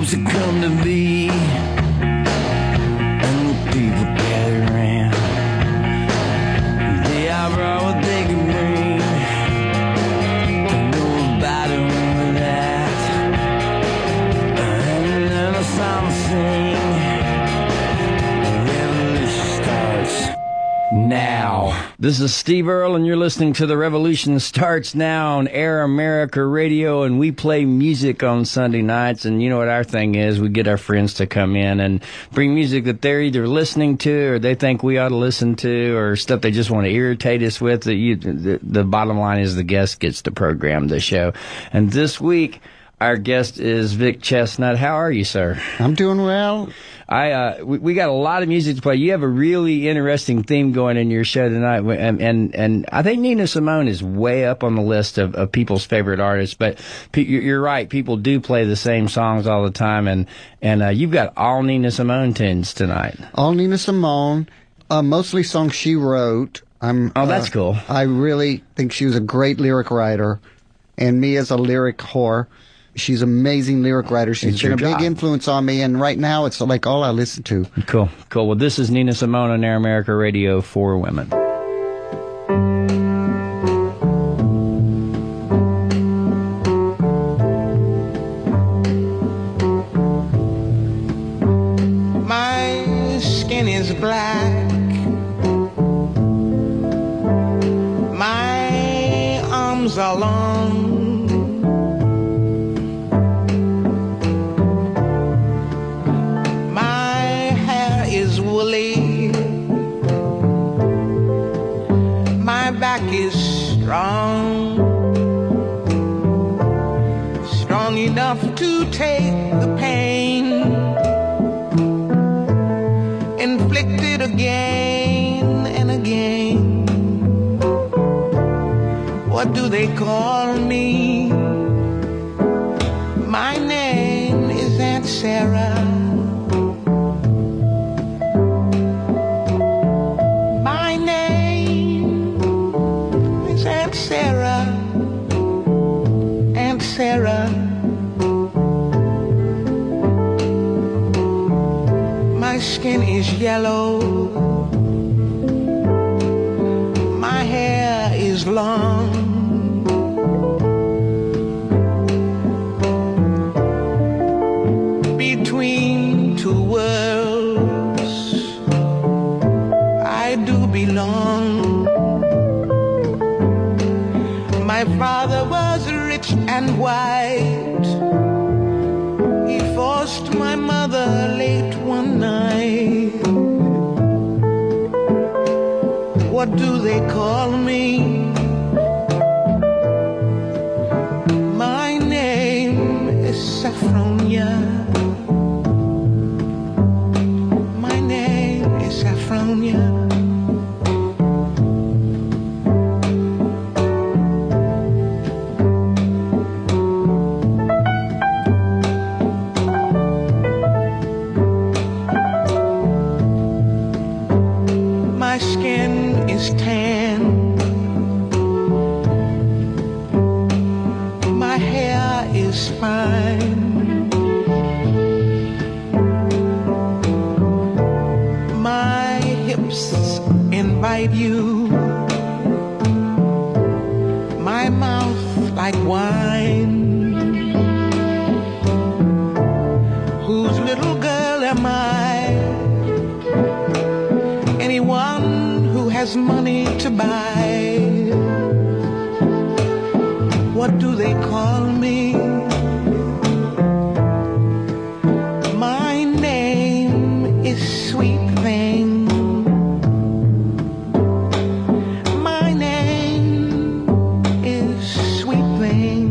homes that come to be, and the people gather around. They all brought what they could bring, don't know about it without. And then a song sing, the revolution starts now. This is Steve Earle, and you're listening to The Revolution Starts Now on Air America Radio, and we play music on Sunday nights, and you know what our thing is. We get our friends to come in and bring music that they're either listening to or they think we ought to listen to, or stuff they just want to irritate us with. The bottom line is the guest gets to program the show. And this week, our guest is Vic Chestnut. How are you, sir? I'm doing well. We got a lot of music to play. You have a really interesting theme going in your show tonight, and I think Nina Simone is way up on the list of people's favorite artists. But you're right, people do play the same songs all the time, and you've got all Nina Simone tunes tonight. All Nina Simone, mostly songs she wrote. That's cool. I really think she was a great lyric writer, and me as a lyric whore. She's an amazing lyric writer. She's been a big influence on me, and right now it's like all I listen to. Cool. Well, this is Nina Simone on Air America Radio for Women. My skin is black. My arms are long. Back is strong enough to take the pain inflicted again and again. What do they call me? My name is Aunt Sarah. Sarah, my skin is yellow, my hair is long, between two worlds I do belong. My father was rich and white. He forced my mother late one night. What do they call me? My name is Saffronia. My name is Saffronia. My skin is tan. My hair is fine. My hips invite you. My mouth like wine. Whose little girl am I? Anyone who has money to buy. What do they call me? My name is Sweet Thing. My name is Sweet Thing.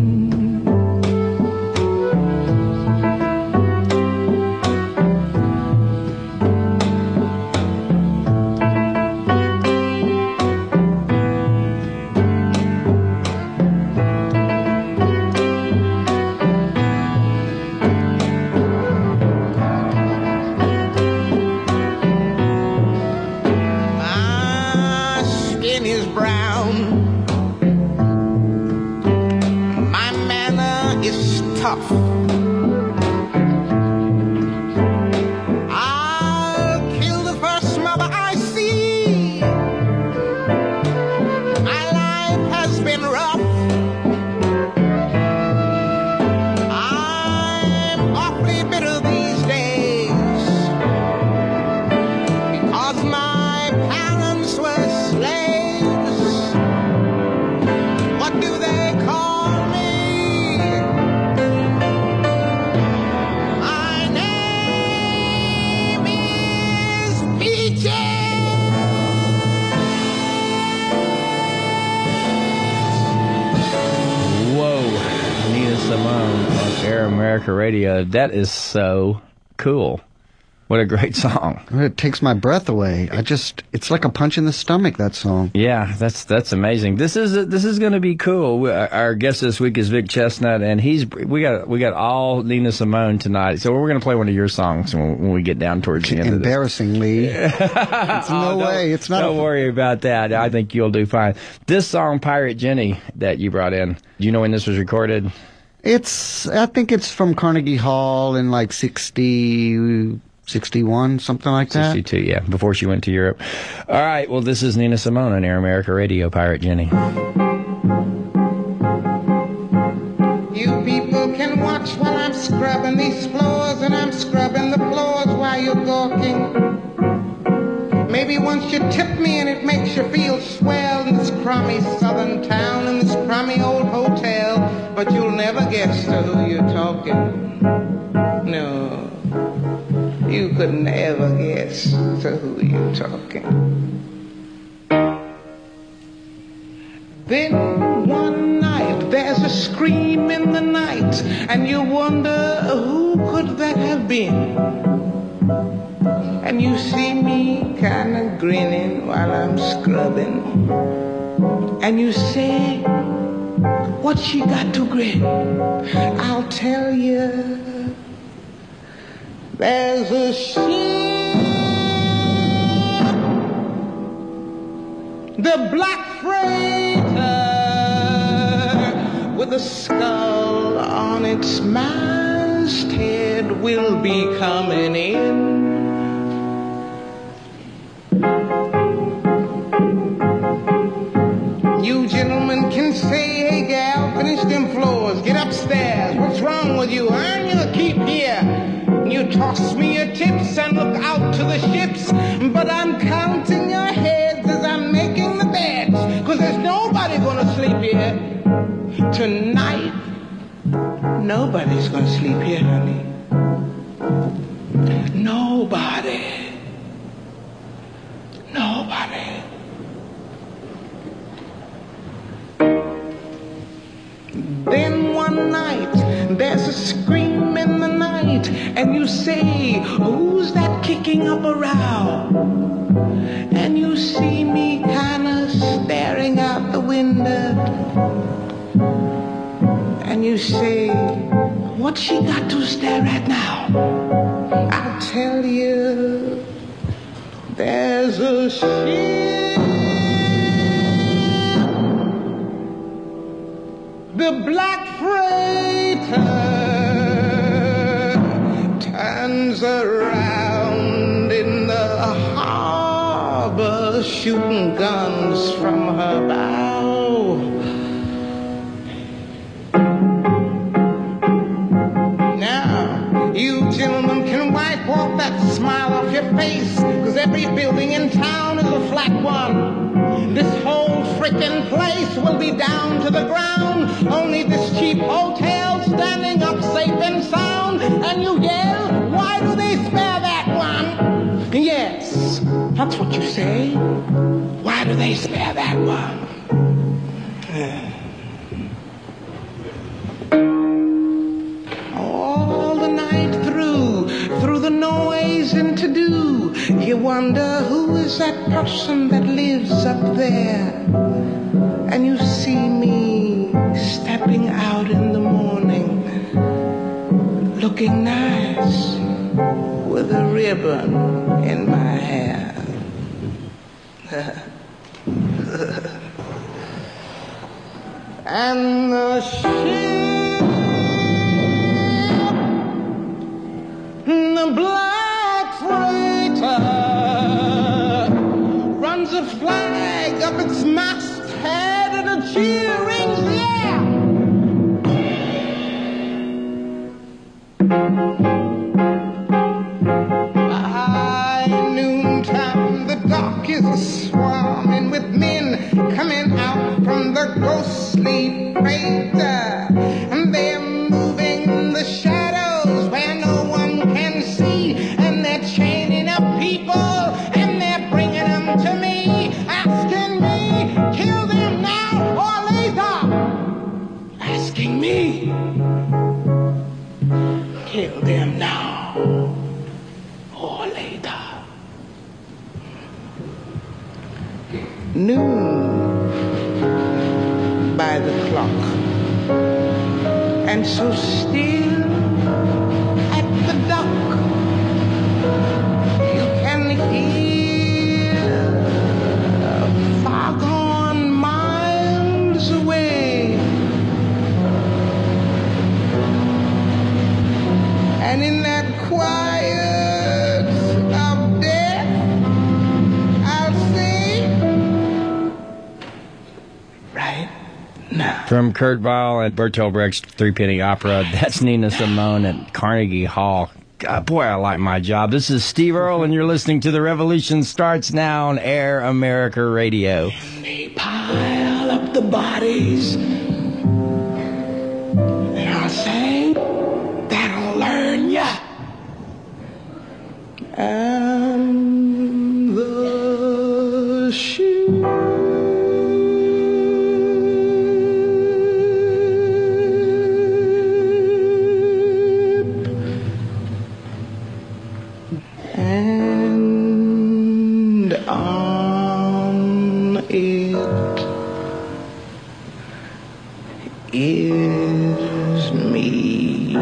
America Radio. That is so cool. What a great song. It takes my breath away. It's like a punch in the stomach, that song. Yeah, that's amazing. This is going to be cool. Our guest this week is Vic Chestnut, and we got all Nina Simone tonight. So we're going to play one of your songs when we get down towards the end of this. Embarrassingly. It's no way. It's not. Don't worry about that. I think you'll do fine. This song, Pirate Jenny, that you brought in, do you know when this was recorded? I think it's from Carnegie Hall in like 61, something like that. 62, yeah, before she went to Europe. All right, well, this is Nina Simone on Air America Radio, Pirate Jenny. You people can watch while I'm scrubbing these floors, and I'm scrubbing the floors while you're gawking. Maybe once you tip me and it makes you feel swell in this crummy southern town, in this crummy old hotel, but you'll never guess to who you're talking. No. You could never guess to who you're talking. Then one night there's a scream in the night, and you wonder who could that have been? And you see me kinda grinning while I'm scrubbing, and you say, what she got to grin? I'll tell you. There's a ship, the black freighter, with a skull on its masthead, will be coming in. You gentlemen can say, hey gal, finish them floors, get upstairs. What's wrong with you? Earn your keep here. You toss me your tips and look out to the ships, but I'm counting your heads as I'm making the beds, 'cause there's nobody gonna sleep here tonight. Nobody's gonna sleep here, honey. Nobody. Then one night there's a scream in the night, and you say, who's that kicking up a row? And you see me kinda staring out the window, and you say, what's she got to stare at now? I'll tell you, there's a ship, the black freighter turns around in the harbor, shooting guns from her bow. Now, you gentlemen can wipe off that smile off your face, 'cause every building in town is a flat one. This whole frickin' place will be down to the ground. Only this cheap hotel standing up safe and sound. And you yell, why do they spare that one? Yes, that's what you say. Why do they spare that one? All the night through the noise and to-do, you wonder who is that person that lives up there. And you see me stepping out in the morning, looking nice with a ribbon in my hair. And the ship, the black freighter, runs a flag up its masthead and a cheer rings the air. By noontime the dock is swarming with men coming out from the ghostly freighter, and they're moving the shadows where no one can see, and they're chaining up people and they're bringing them to me, asking me, kill them now or later, asking me. kill them now or later. Noon by the clock, and so still at the dock you can hear foghorn miles away, and in that quiet of death I'll sing right now. From Kurt Weill and Bertolt Brecht's Three-Penny Opera, that's Nina Simone at Carnegie Hall. God, boy, I like my job. This is Steve Earle, and you're listening to The Revolution Starts Now on Air America Radio. And they pile up the bodies, and I'll say, that'll learn ya. And the ship and on it is me.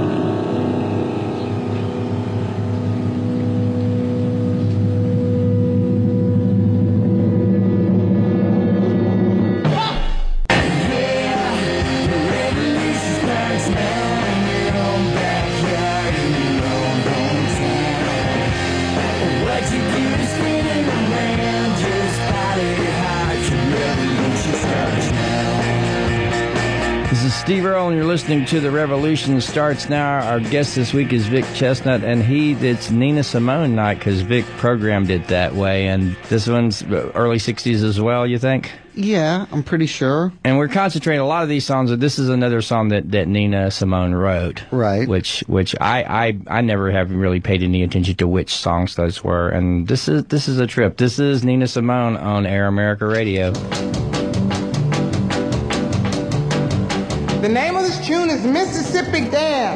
This is Steve Earle, and you're listening to The Revolution Starts Now. Our guest this week is Vic Chestnut, and it's Nina Simone night because Vic programmed it that way. And this one's early 60s as well, you think? Yeah, I'm pretty sure. And we're concentrating a lot of these songs. This is another song that Nina Simone wrote. Right. Which I never have really paid any attention to which songs those were. And this is a trip. This is Nina Simone on Air America Radio. The name of this tune is Mississippi Dam.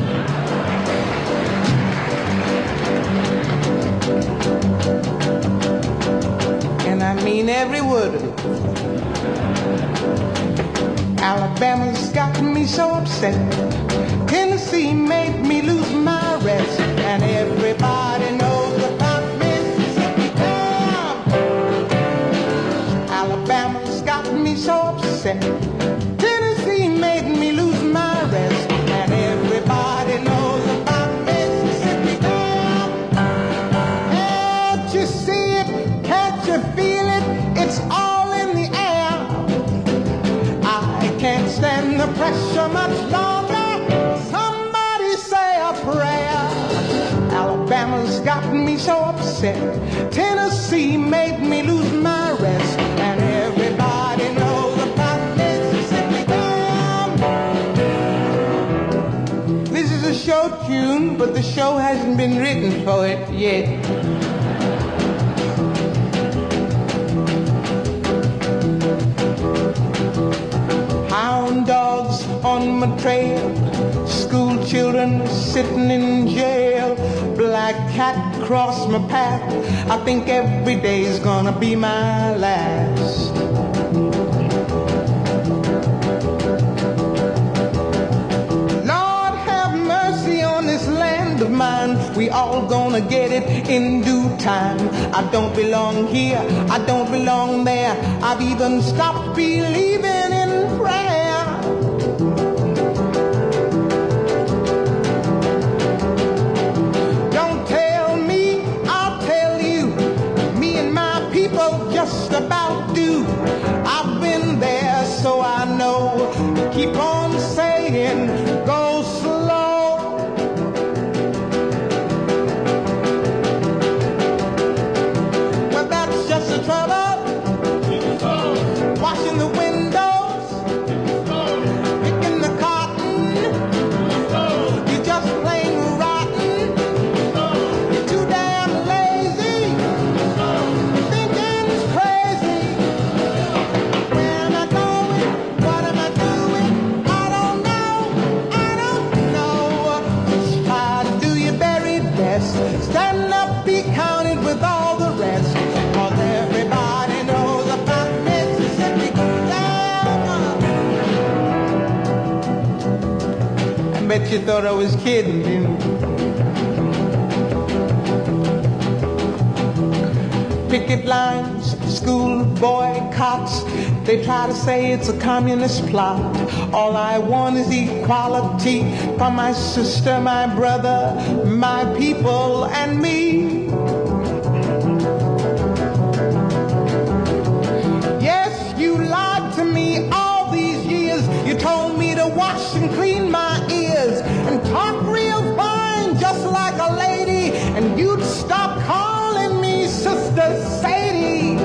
And I mean every word of it. Alabama's got me so upset. Tennessee made me lose my rest. And everybody knows about Mississippi Dam. Alabama's got me so upset. Tennessee made me lose my rest. And everybody knows about Mississippi Dam. Can't you see it? Can't you feel it? It's all in the air. I can't stand the pressure much longer. Somebody say a prayer. Alabama's got me so upset. Tennessee made me lose my rest. And everybody knows about Mississippi Dam. This is a show tune, but the show hasn't been written for it yet. Hound dogs on my trail, school children sitting in jail, black cat cross my path. I think every day's gonna be my last. Lord have mercy on this land of mine. We all gonna get it in due time. I don't belong here, I don't belong there. I've even stopped believing in prayer. Don't tell me, I'll tell you. Me and my people just about do. I've been there, so I know. Keep on saying, go slow. Well, that's just the trouble. Washing the windows bet you thought I was kidding, didn't you? Picket lines, school boycotts, they try to say it's a communist plot. All I want is equality for my sister, my brother, my people, and me. Yes, you lied to me all these years. You told me to wash and clean my ears and talk real fine, just like a lady, and you'd stop calling me Sister Sadie.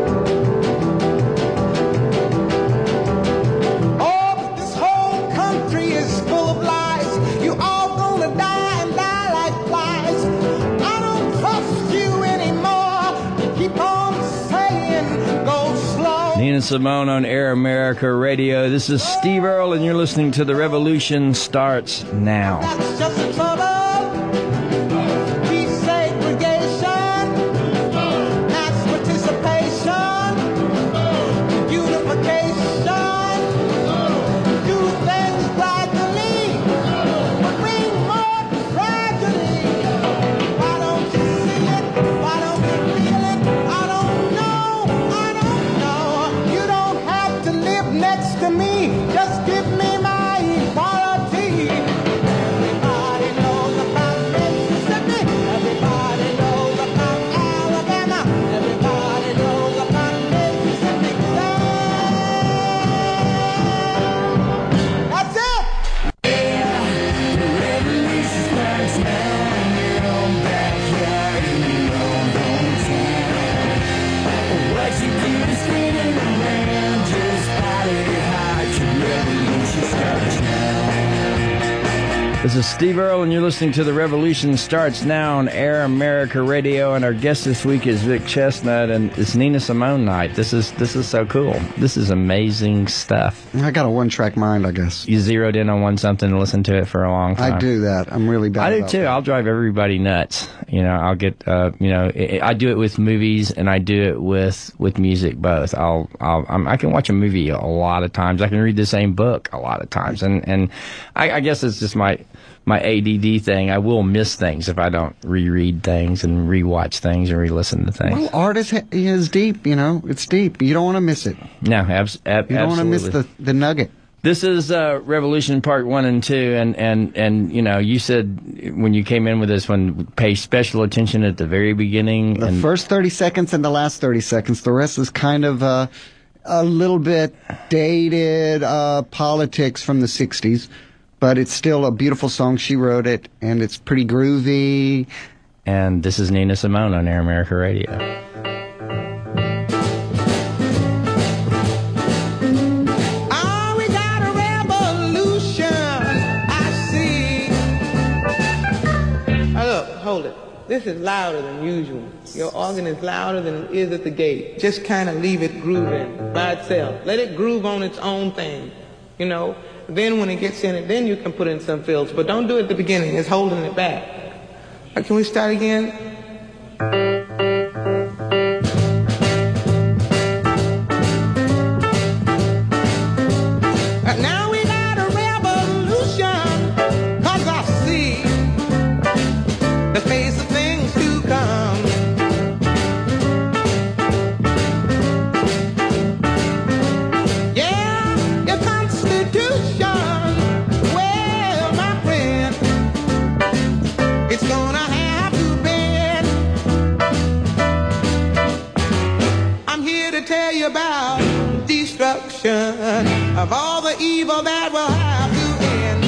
Oh, this whole country is full of lies. You all gonna die and die like flies. I don't trust you anymore. Keep on saying, go slow. Nina Simone on Air America Radio. This is Steve Earle, and you're listening to The Revolution Starts Now. That's just the trouble. Desegregation, mass participation, unification, do things gradually, but bring more tragedy. Why don't you see it? Why don't you feel it? I don't know. You don't have to live next to me. Just give me my equality. Everybody knows about Mississippi. Everybody knows about Alabama. Everybody knows about Mississippi. That's it. This is Steve Earle, and you're listening to The Revolution Starts Now on Air America Radio, and our guest this week is Vic Chestnut, and it's Nina Simone night. This is so cool. This is amazing stuff. I got a one-track mind, I guess. You zeroed in on something and listened to it for a long time. I do that. I'm really bad I do about too. that. I'll drive everybody nuts. You know, I'll get, I do it with movies and I do it with music both. I can watch a movie a lot of times. I can read the same book a lot of times. And I guess it's just my ADD thing. I will miss things if I don't reread things and rewatch things and re-listen to things. Well, art is deep, you know. It's deep. You don't want to miss it. No, absolutely. You don't want to miss the nugget. This is Revolution Part 1 and 2, and you know, you said when you came in with this one, pay special attention at the very beginning. The first 30 seconds and the last 30 seconds. The rest is kind of a little bit dated politics from the 60s, but it's still a beautiful song. She wrote it, and it's pretty groovy. And this is Nina Simone on Air America Radio. Hold it. This is louder than usual. Your organ is louder than it is at the gate. Just kind of leave it grooving by itself. Let it groove on its own thing, you know. Then when it gets in it, then you can put in some fills. But don't do it at the beginning. It's holding it back. Can we start again? Now we got a revolution, 'cause I see the face of things to come. Yeah, your Constitution, well, my friend, it's gonna have to bend. I'm here to tell you about destruction of all the evil that will have to end.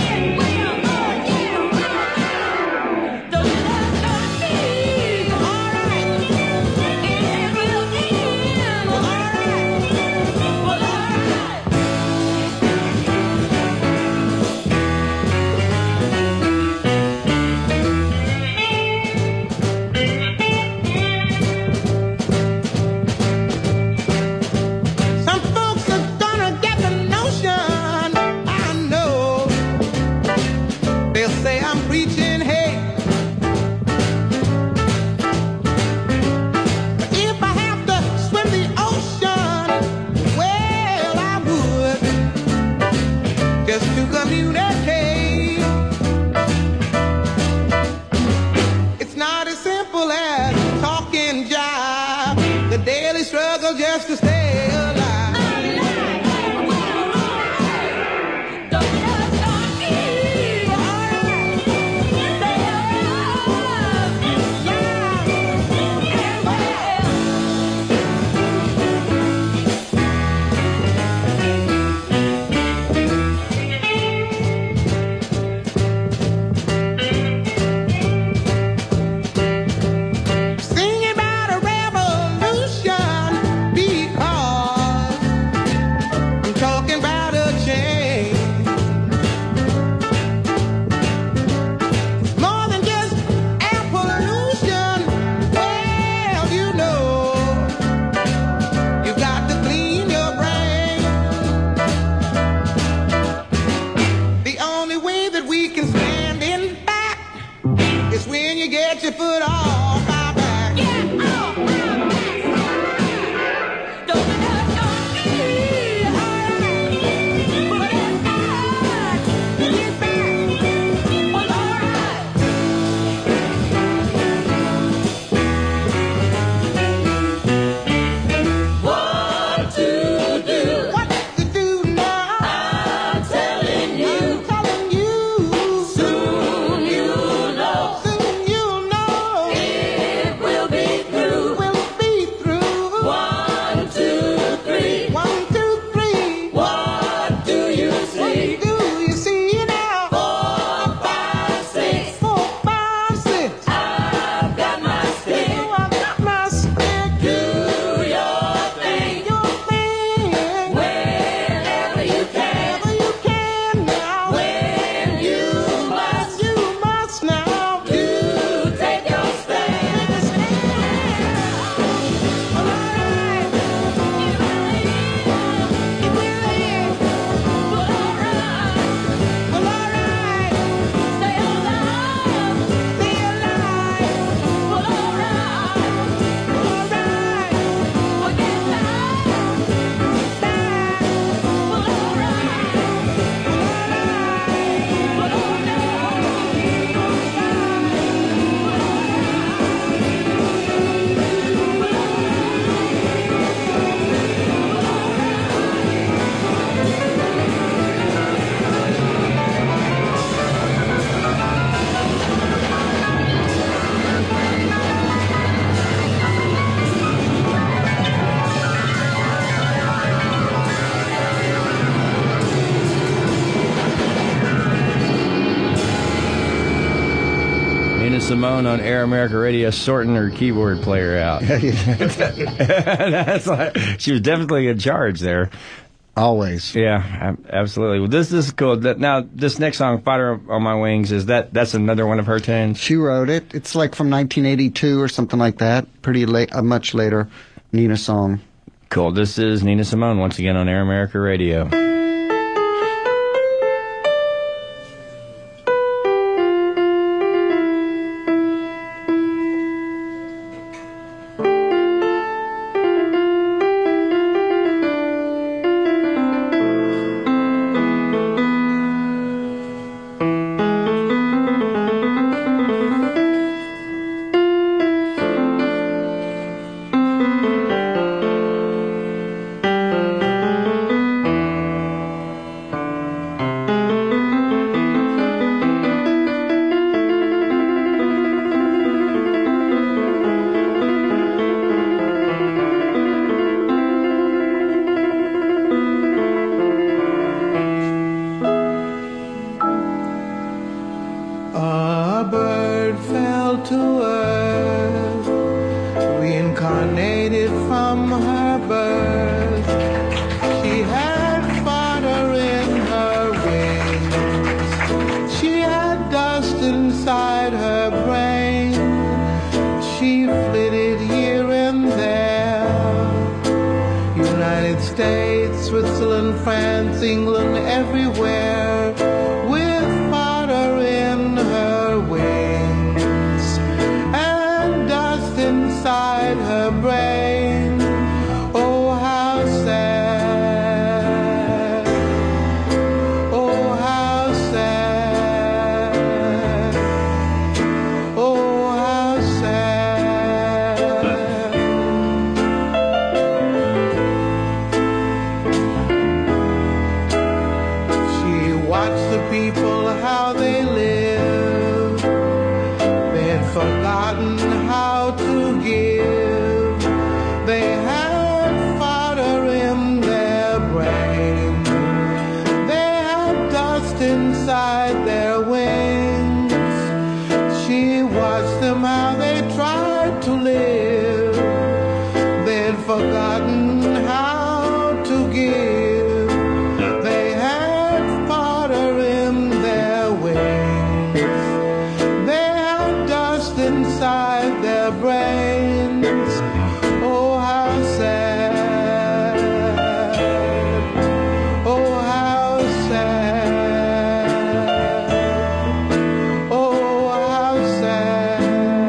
Some folks are gonna get the notion. I just to stay alive. Simone on Air America Radio sorting her keyboard player out. That's like, she was definitely in charge there. Always. Yeah, absolutely. Well, this is cool. Now, this next song, Fighter on My Wings, that's another one of her tunes? She wrote it. It's like from 1982 or something like that. Pretty late, a much later Nina song. Cool. This is Nina Simone once again on Air America Radio. watched them how they tried to live. They'd forgotten how to give. They had fodder in their wings. They had dust inside their brains. Oh, how sad. Oh, how sad. Oh, how sad.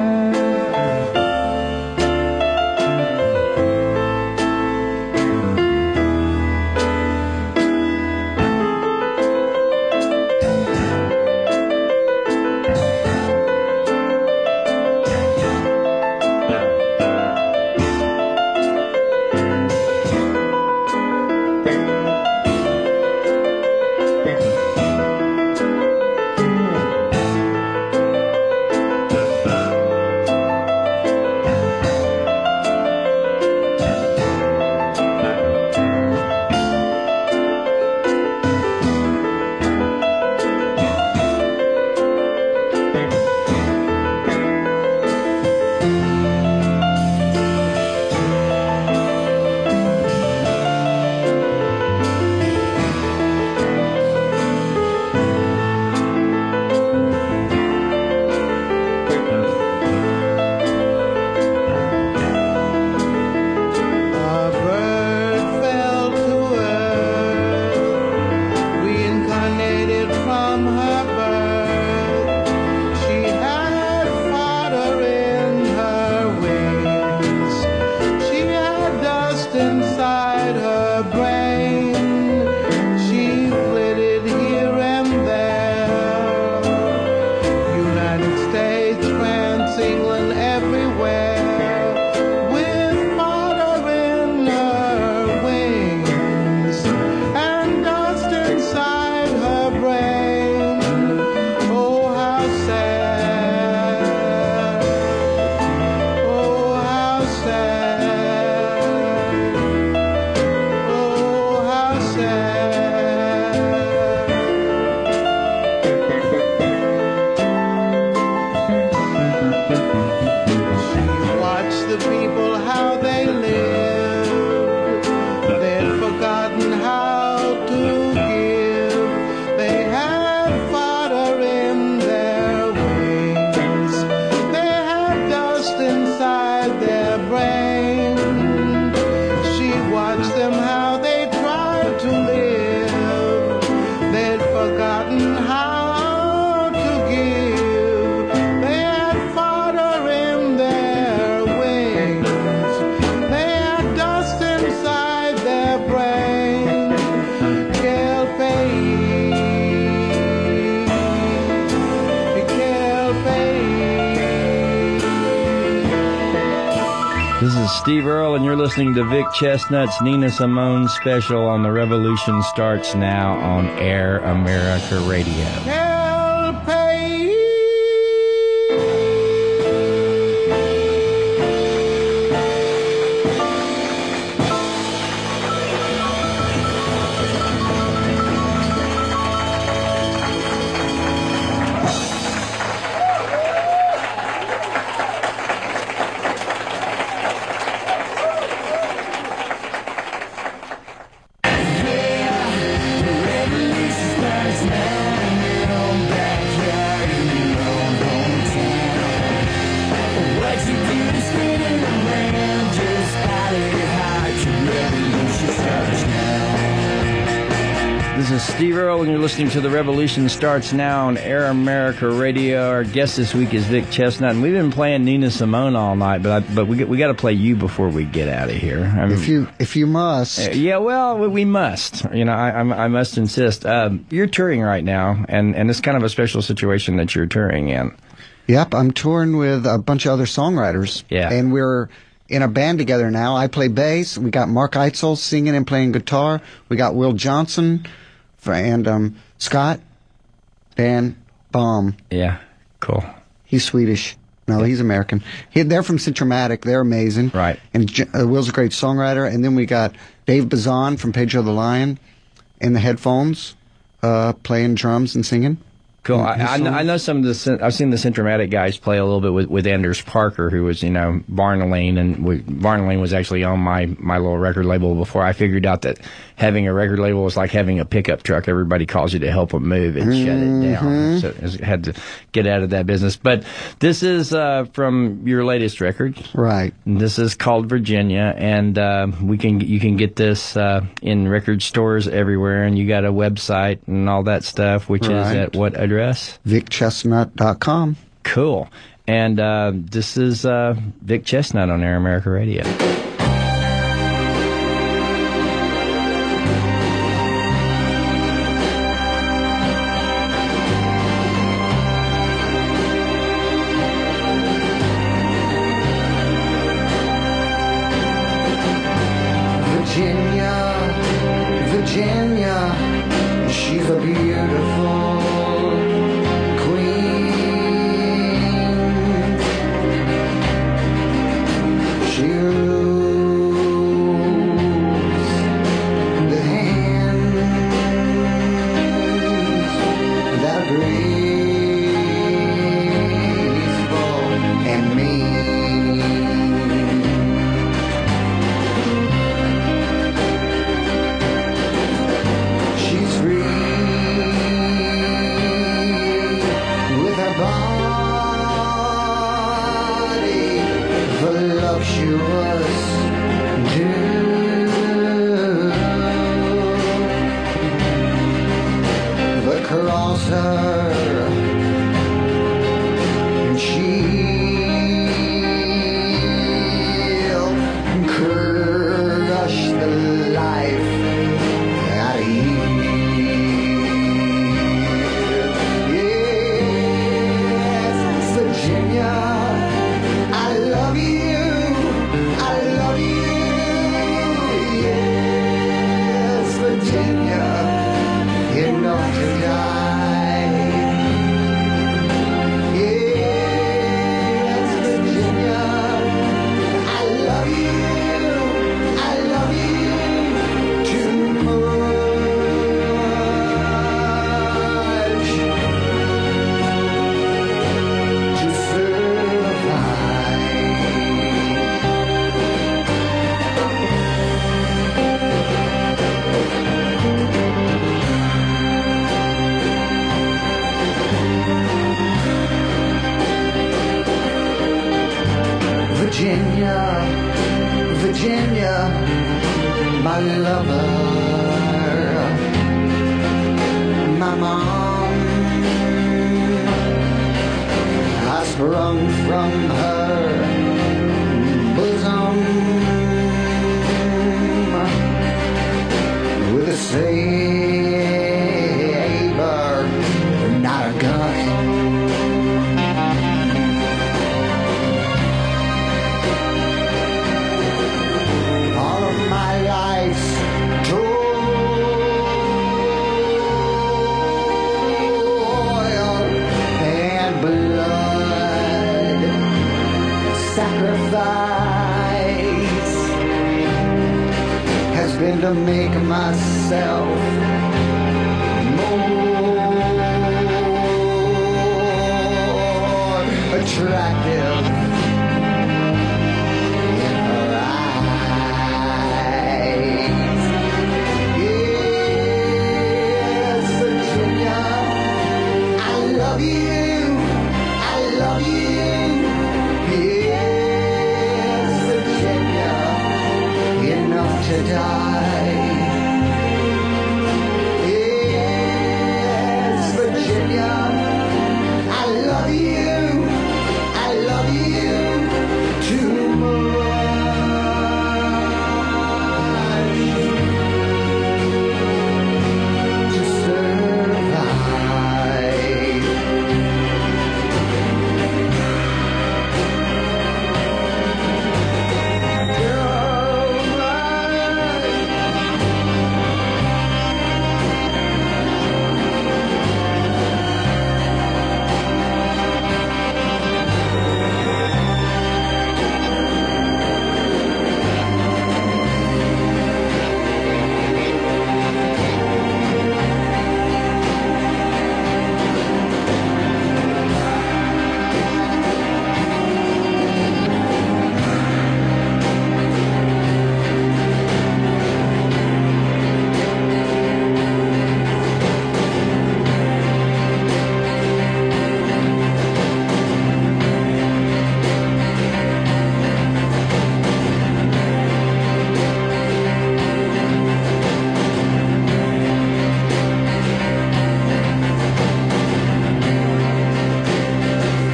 This is Steve Earle, and you're listening to Vic Chestnut's Nina Simone special on The Revolution Starts Now on Air America Radio. Steve Earle, and you're listening to The Revolution Starts Now on Air America Radio. Our guest this week is Vic Chestnut, and we've been playing Nina Simone all night, but we got to play you before we get out of here. I mean, if you must, yeah, well, we must. You know, I must insist. You're touring right now, and it's kind of a special situation that you're touring in. Yep, I'm touring with a bunch of other songwriters. Yeah, and we're in a band together now. I play bass. We got Mark Eitzel singing and playing guitar. We got Will Johnson. And Scott Dan Baum. Yeah, cool. He's Swedish. No, he's American. They're from Centromatic. They're amazing. Right. And Will's a great songwriter. And then we got Dave Bazan from Pedro the Lion in the headphones, playing drums and singing. Cool. I know some of the. I've seen the Centromatic guys play a little bit with Anders Parker, who was Barnaline, and Barnaline was actually on my little record label before. I figured out that having a record label was like having a pickup truck. Everybody calls you to help them move and shut it down. So I had to get out of that business. But this is from your latest record, right? This is called Virginia, and you can get this in record stores everywhere, and you got a website and all that stuff, which is at what address? VicChestnut.com. Cool. And this is Vic Chestnut on Air America Radio. Virginia, she's a beautiful queen. She rules the hands that are graceful and mean. She's free with her body voluptuous too, but cross her and she'll crush the life out of you. Yes, Virginia, I love you. I love you. Yes, Virginia, enough to die. Yes, Virginia, I love you. I love you too much to survive. Virginia, Virginia, my lover, my mom, I sprung from her bosom with a saber, not a gun. All of my life's toil and blood sacrifice has been to make myself more attractive in her eyes. Yes, Virginia, I love you. I love you. Yes, Virginia, enough to die. Yes, Virginia, I love you. I love you.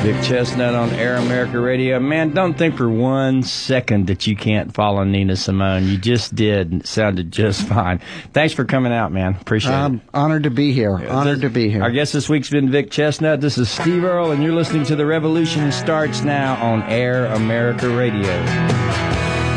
Vic Chestnut on Air America Radio. Man, don't think for 1 second that you can't follow Nina Simone. You just did, and it sounded just fine. Thanks for coming out, man. Appreciate it. I'm honored to be here. Honored to be here. Our guest this week's been Vic Chestnut. This is Steve Earle, and you're listening to The Revolution Starts Now on Air America Radio.